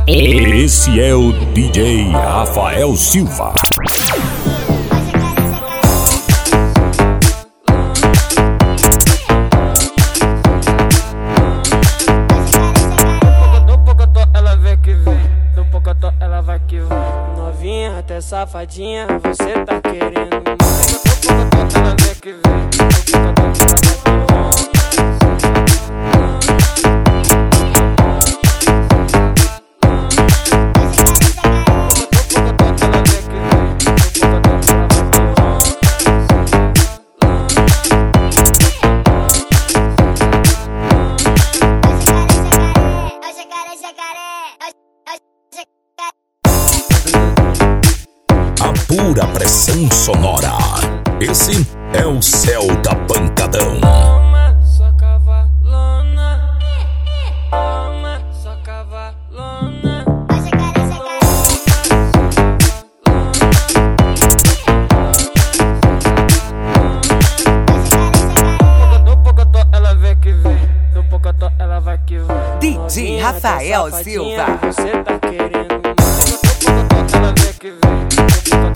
Esse é o DJ Rafael Silva. No pocotó ela vem que vem, no pocotó ela vai que vai. Novinha até safadinha, você tá querendo mais. No pocotó ela vem que vem, no pocotó ela vai que vai. A pura pressão sonora. Esse é o céu da pancadão. Toma, sua cavalona. Toma, sua cavalona. No pocotó ela vem que vem, no pocotó ela vai que vai. DJ Rafael Silva. Você tá querendo mais. No pocotó ela vem que vem, no pocotó